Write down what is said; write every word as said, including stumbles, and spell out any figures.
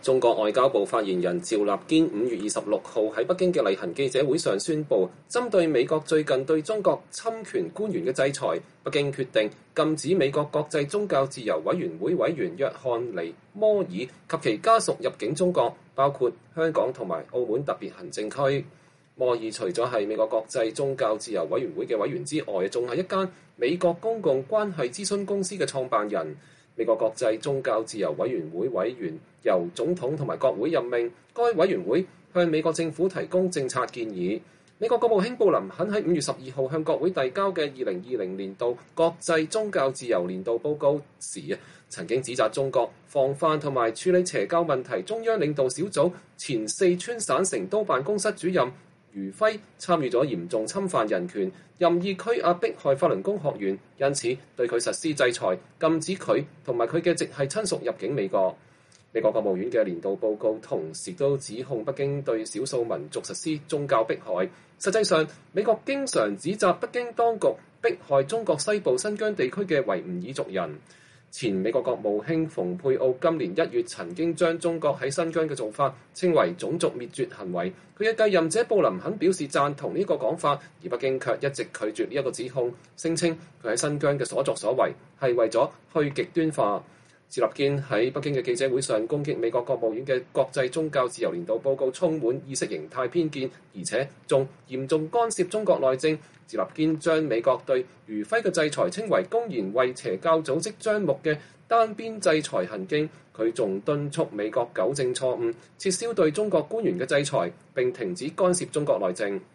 中國外交部發言人趙立堅五月二十六號喺北京嘅例行記者會上宣布，針對美國最近對中國侵權官員嘅制裁，北京決定禁止美國國際宗教自由委員會委員約翰尼摩爾及其家屬入境中國，包括香港同埋澳門特別行政區。摩爾除咗係美國國際宗教自由委員會嘅委員之外，仲係一間美國公共關係諮詢公司嘅創辦人。美國國際宗教自由委員會委員由總統同埋國會任命，該委員會向美國政府提供政策建議。美國國務卿布林肯喺五月十二號向國會遞交嘅二零二零年度國際宗教自由年度報告時啊，曾經指責中國防範同埋處理邪教問題中央領導小組前四川省成都辦公室主任余輝參與咗嚴重侵犯人權，任意拘押迫害法輪功學員，因此對佢實施制裁，禁止佢同埋佢嘅直系親屬入境美國。美國國務院嘅年度報告同時都指控北京對少數民族實施宗教迫害。實際上，美國經常指責北京當局迫害中國西部新疆地區嘅維吾爾族人。前美國國務卿蓬佩奧今年一月曾經將中國喺新疆嘅做法稱為種族滅絕行為，佢嘅繼任者布林肯表示贊同呢個講法，而北京卻一直拒絕呢一個指控，聲稱佢喺新疆嘅所作所為係為咗去極端化。趙立堅喺北京嘅記者會上攻擊美國國務院嘅國際宗教自由年度報告充滿意識形態偏見，而且仲嚴重干涉中國內政。趙立堅將美國對余輝嘅制裁稱為公然為邪教組織張目嘅單邊制裁行徑，佢仲敦促美國糾正錯誤，撤銷對中國官員嘅制裁，並停止干涉中國內政。